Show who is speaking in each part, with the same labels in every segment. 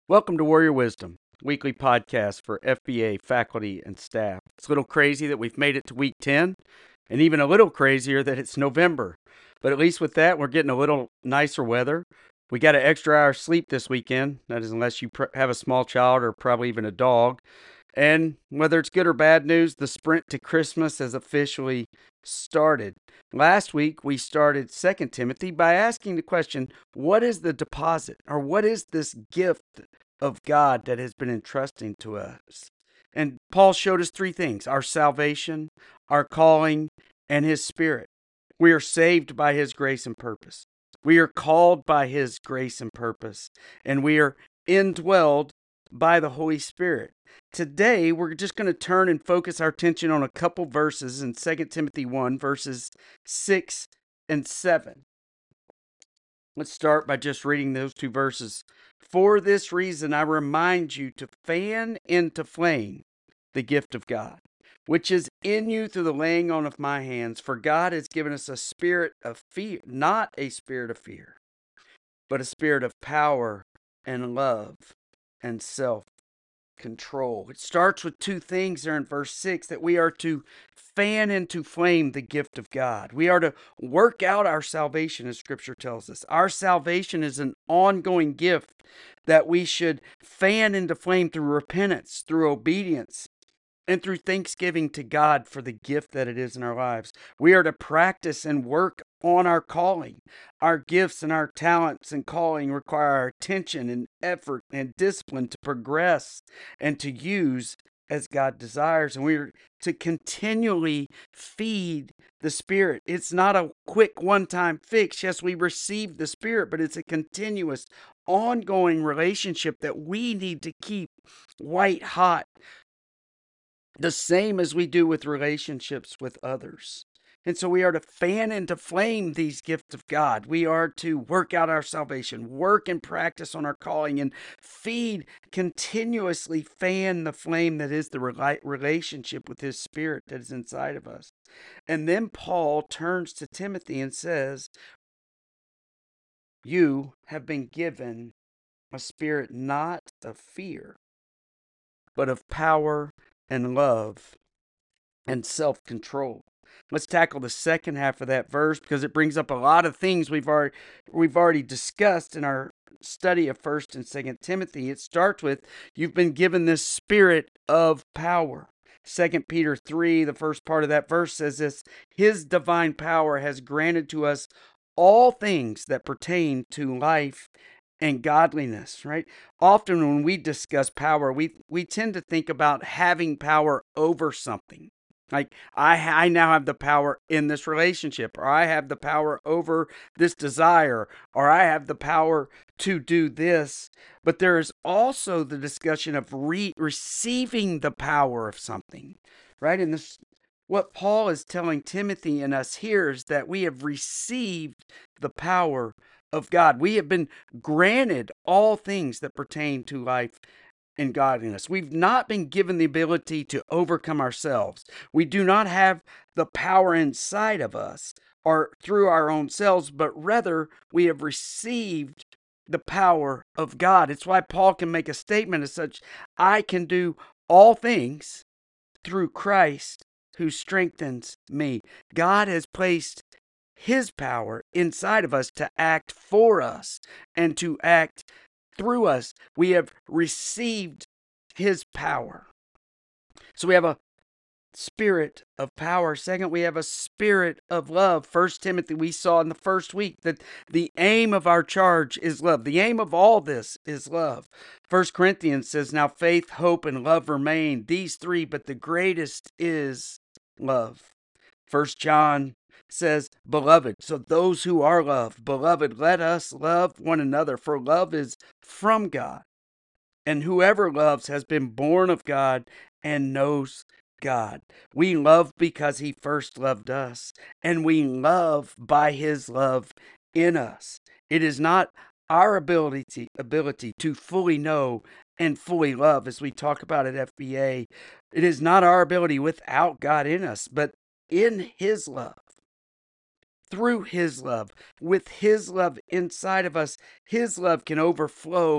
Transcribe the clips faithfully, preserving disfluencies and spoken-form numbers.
Speaker 1: Welcome to Warrior Wisdom, weekly podcast for F B A faculty and staff. It's a little crazy that we've made it to week ten, and even a little crazier that it's November. But at least with that, we're getting a little nicer weather. We got an extra hour of sleep this weekend. That is, unless you pr- have a small child or probably even a dog. And whether it's good or bad news, the sprint to Christmas has officially started. Last week, we started Second Timothy by asking the question, what is the deposit, or what is this gift of God that has been entrusting to us? And Paul showed us three things: our salvation, our calling, and his spirit. We are saved by his grace and purpose. We are called by his grace and purpose, and we are indwelled by the Holy Spirit. Today, we're just going to turn and focus our attention on a couple verses in Second Timothy one, verses six and seven. Let's start by just reading those two verses. For this reason, I remind you to fan into flame the gift of God, which is in you through the laying on of my hands. For God has given us a spirit of fear, not a spirit of fear, but a spirit of power and love and self control. It starts with two things there in verse six, that we are to fan into flame the gift of God. We are to work out our salvation, as scripture tells us. Our salvation is an ongoing gift that we should fan into flame through repentance, through obedience, and through thanksgiving to God for the gift that it is in our lives. We are to practice and work on our calling. Our gifts and our talents and calling require our attention and effort and discipline to progress and to use as God desires. And we're to continually feed the Spirit. It's not a quick one-time fix. Yes, we receive the Spirit, but it's a continuous, ongoing relationship that we need to keep white hot, the same as we do with relationships with others. And so we are to fan into flame these gifts of God. We are to work out our salvation, work and practice on our calling, and feed, continuously fan the flame that is the relationship with his Spirit that is inside of us. And then Paul turns to Timothy and says, you have been given a spirit not of fear, but of power and love and self-control. Let's tackle the second half of that verse, because it brings up a lot of things we've already we've already discussed in our study of First and Second Timothy. It starts with, you've been given this spirit of power. Second Peter three, the first part of that verse says this: his divine power has granted to us all things that pertain to life and godliness, right? Often when we discuss power, we we tend to think about having power over something. Like, I, I now have the power in this relationship, or I have the power over this desire, or I have the power to do this. But there is also the discussion of re- receiving the power of something, right? And this, what Paul is telling Timothy and us here is that we have received the power of God. We have been granted all things that pertain to life and godliness. We've not been given the ability to overcome ourselves. We do not have the power inside of us or through our own selves, but rather we have received the power of God. It's why Paul can make a statement as such: I can do all things through Christ who strengthens me. God has placed his power inside of us to act for us and to act through us. We have received his power. So we have a spirit of power. Second, we have a spirit of love. First Timothy, we saw in the first week that the aim of our charge is love. The aim of all this is love. First Corinthians says, now faith, hope, and love remain, these three, but the greatest is love. First John says, beloved, so those who are loved, beloved, let us love one another, for love is from God. And whoever loves has been born of God and knows God. We love because he first loved us, and we love by his love in us. It is not our ability to, ability to fully know and fully love, as we talk about at F B A. It is not our ability without God in us, but in his love, through his love, with his love inside of us, his love can overflow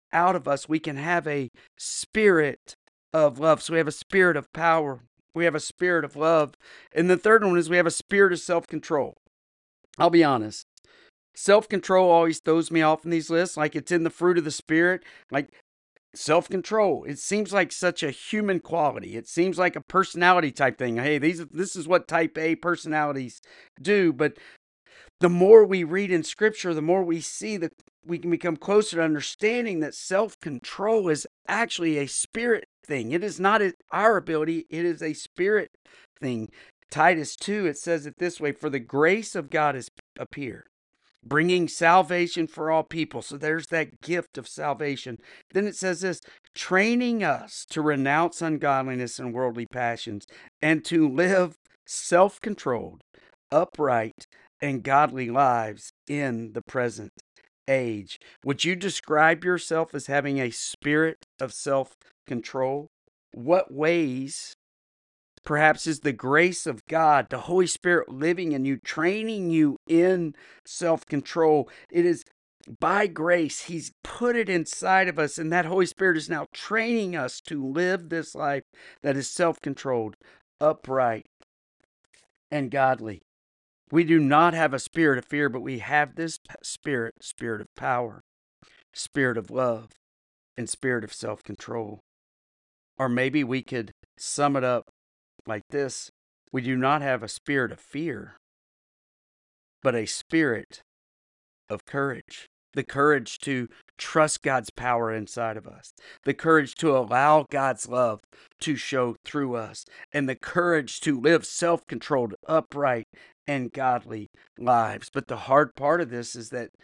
Speaker 1: out of us, we can have a spirit of love. So we have a spirit of power. We have a spirit of love. And the third one is we have a spirit of self-control. I'll be honest. Self-control always throws me off in these lists. Like it's in the fruit of the spirit. Like self-control. It seems like such a human quality. It seems like a personality type thing. Hey, these this is what type A personalities do. But the more we read in scripture, the more we see that we can become closer to understanding that self-control is actually a spirit thing. It is not our ability. It is a spirit thing. Titus two, it says it this way, for the grace of God has appeared, bringing salvation for all people. So there's that gift of salvation. Then it says this, training us to renounce ungodliness and worldly passions and to live self-controlled, upright, and godly lives in the present age. Would you describe yourself as having a spirit of self-control? What ways, perhaps, is the grace of God, the Holy Spirit living in you, training you in self-control? It is by grace. He's put it inside of us, and that Holy Spirit is now training us to live this life that is self-controlled, upright, and godly. We do not have a spirit of fear, but we have this spirit, spirit of power, spirit of love, and spirit of self-control. Or maybe we could sum it up like this. We do not have a spirit of fear, but a spirit of courage. The courage to trust God's power inside of us. The courage to allow God's love to show through us. And the courage to live self-controlled, upright, and godly lives. But the hard part of this is that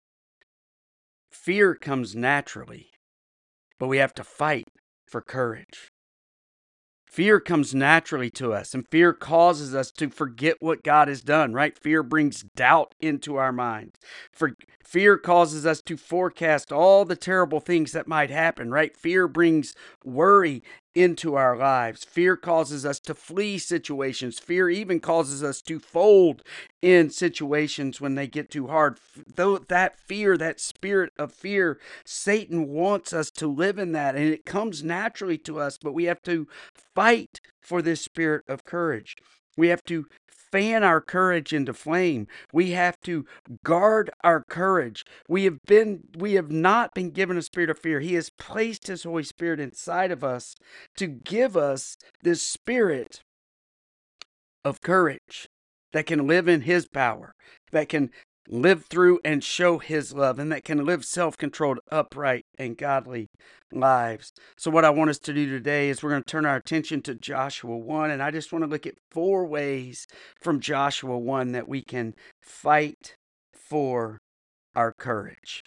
Speaker 1: fear comes naturally, but we have to fight for courage. Fear comes naturally to us, and fear causes us to forget what God has done, right? Fear brings doubt into our minds. For, fear causes us to forecast all the terrible things that might happen, right? Fear brings worry into our lives. Fear causes us to flee situations. Fear even causes us to fold in situations when they get too hard. Though that fear, that spirit of fear, Satan wants us to live in that, and it comes naturally to us, but we have to fight for this spirit of courage. We have to fan our courage into flame. We have to guard our courage. We have been, we have not been given a spirit of fear. He has placed His Holy Spirit inside of us to give us this spirit of courage that can live in His power, that can live through and show His love, and that can live self-controlled, upright, and godly lives. So what I want us to do today is we're going to turn our attention to Joshua one, and I just want to look at four ways from Joshua one that we can fight for our courage.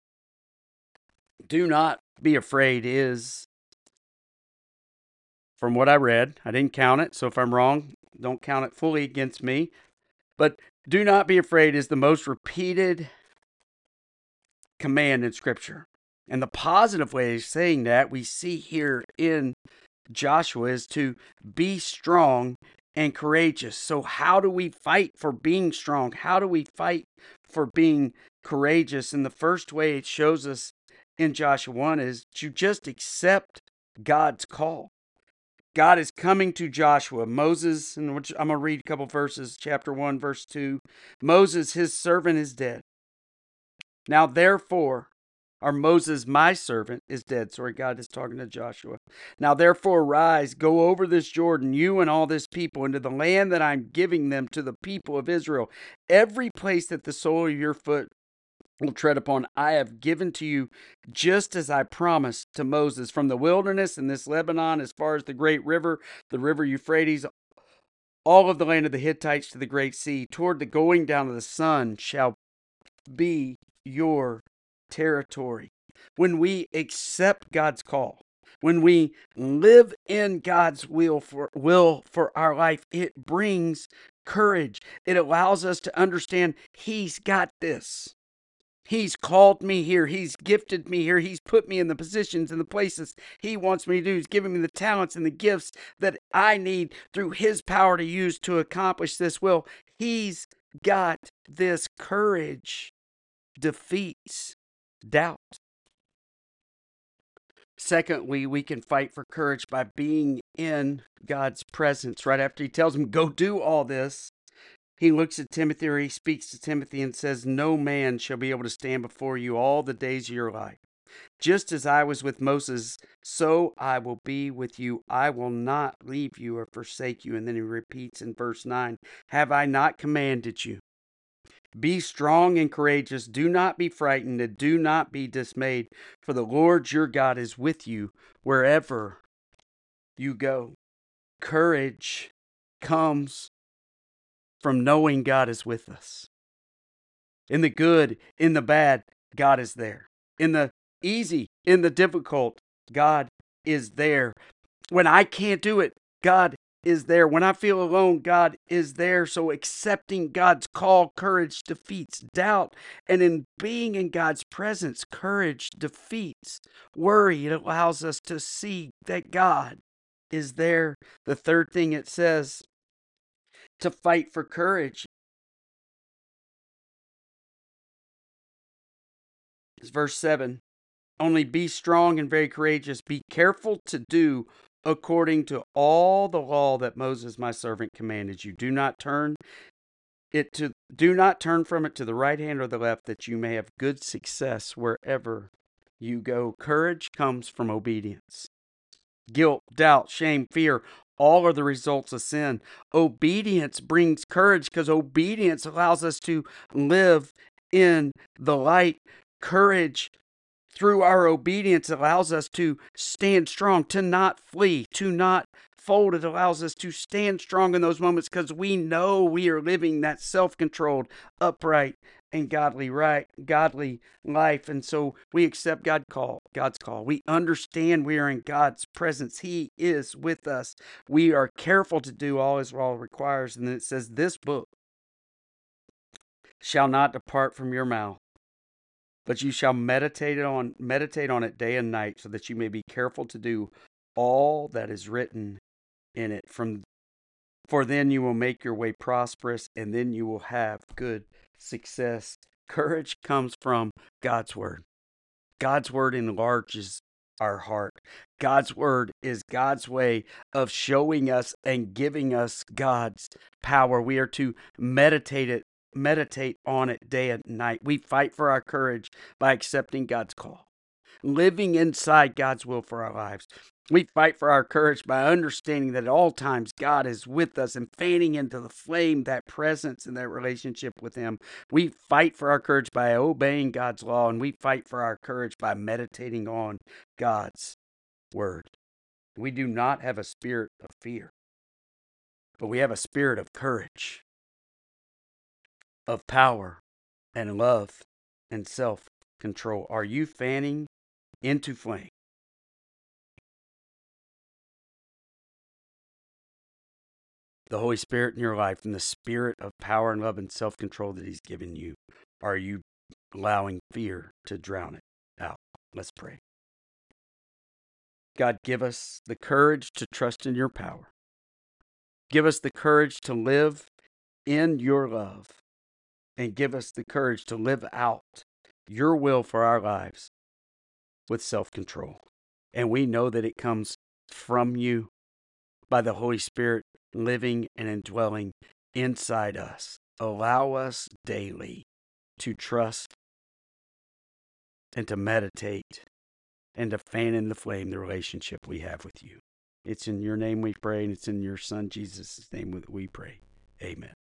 Speaker 1: Do not be afraid is, from what I read, I didn't count it, so if I'm wrong, don't count it fully against me, but do not be afraid is the most repeated command in Scripture. And the positive way of saying that we see here in Joshua is to be strong and courageous. So how do we fight for being strong? How do we fight for being courageous? And the first way it shows us in Joshua one is to just accept God's call. God is coming to Joshua. Moses, and which I'm going to read a couple verses, chapter one, verse two. Moses, his servant, is dead. Now therefore, or Moses, my servant, is dead. Sorry, God is talking to Joshua. Now therefore, rise, go over this Jordan, you and all this people, into the land that I'm giving them to the people of Israel. Every place that the sole of your foot will tread upon, I have given to you, just as I promised to Moses, from the wilderness and this Lebanon, as far as the great river, the river Euphrates, all of the land of the Hittites to the great sea, toward the going down of the sun shall be your territory. When we accept God's call, when we live in God's will for will for our life, it brings courage. It allows us to understand He's got this. He's called me here. He's gifted me here. He's put me in the positions and the places He wants me to do. He's given me the talents and the gifts that I need through His power to use to accomplish this will. He's got this. Courage defeats doubt. Secondly, we can fight for courage by being in God's presence. Right after he tells him, go do all this, he looks at Timothy, or he speaks to Timothy and says, no man shall be able to stand before you all the days of your life. Just as I was with Moses, so I will be with you. I will not leave you or forsake you. And then he repeats in verse nine, have I not commanded you? Be strong and courageous. Do not be frightened and do not be dismayed, for the Lord your God is with you wherever you go. Courage comes from knowing God is with us. In the good, in the bad, God is there. In the easy, in the difficult, God is there. When I can't do it, God is there. When I feel alone, God is there. So accepting God's call, courage defeats doubt. And in being in God's presence, courage defeats worry. It allows us to see that God is there. The third thing it says to fight for courage is verse seven. Only be strong and very courageous. Be careful to do according to all the law that Moses my servant commanded you. Do not turn it to do not turn from it to the right hand or the left, that you may have good success wherever you go. Courage comes from obedience. Guilt, doubt, shame, fear, all are the results of sin. Obedience brings courage because obedience allows us to live in the light. Courage through our obedience allows us to stand strong, to not flee, to not fold. It allows us to stand strong in those moments because we know we are living that self-controlled, upright, and godly right, godly life. And so we accept God call, God's call. We understand we are in God's presence. He is with us. We are careful to do all his law requires. And then it says, this book shall not depart from your mouth, but you shall meditate on meditate on it day and night, so that you may be careful to do all that is written in it. From for then you will make your way prosperous, and then you will have good success. Courage comes from God's word. God's word enlarges our heart. God's word is God's way of showing us and giving us God's power. We are to meditate it meditate on it day and night. We fight for our courage by accepting God's call, living inside God's will for our lives. We fight for our courage by understanding that at all times God is with us and fanning into the flame that presence and that relationship with him. We fight for our courage by obeying God's law, and we fight for our courage by meditating on God's word. We do not have a spirit of fear, but we have a spirit of courage, of power and love and self-control. Are you fanning into flame the Holy Spirit in your life, and the spirit of power and love and self-control that he's given you? Are you allowing fear to drown it out? Let's pray. God, give us the courage to trust in your power. Give us the courage to live in your love, and give us the courage to live out your will for our lives with self-control. And we know that it comes from you by the Holy Spirit living and indwelling inside us. Allow us daily to trust and to meditate and to fan in the flame the relationship we have with you. It's in your name we pray, and it's in your Son Jesus' name that we pray. Amen.